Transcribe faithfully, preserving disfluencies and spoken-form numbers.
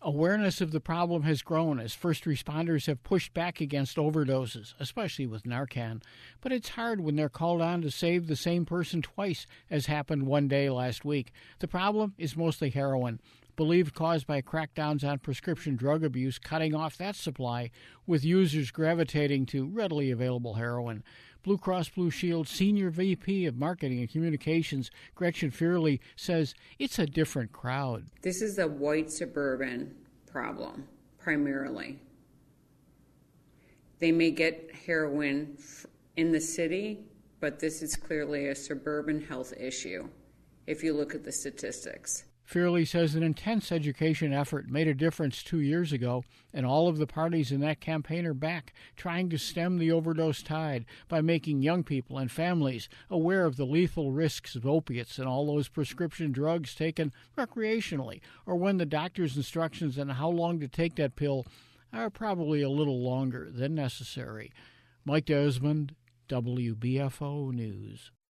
Awareness of the problem has grown as first responders have pushed back against overdoses, especially with Narcan. But it's hard when they're called on to save the same person twice, as happened one day last week. The problem is mostly heroin, believed caused by crackdowns on prescription drug abuse, cutting off that supply, with users gravitating to readily available heroin. Blue Cross Blue Shield Senior V P of Marketing and Communications, Gretchen Fearley, says it's a different crowd. This is a white suburban problem, primarily. They may get heroin in the city, but this is clearly a suburban health issue, if you look at the statistics. Fearley says an intense education effort made a difference two years ago, and all of the parties in that campaign are back, trying to stem the overdose tide by making young people and families aware of the lethal risks of opiates and all those prescription drugs taken recreationally, or when the doctor's instructions on how long to take that pill are probably a little longer than necessary. Mike Desmond, W B F O News.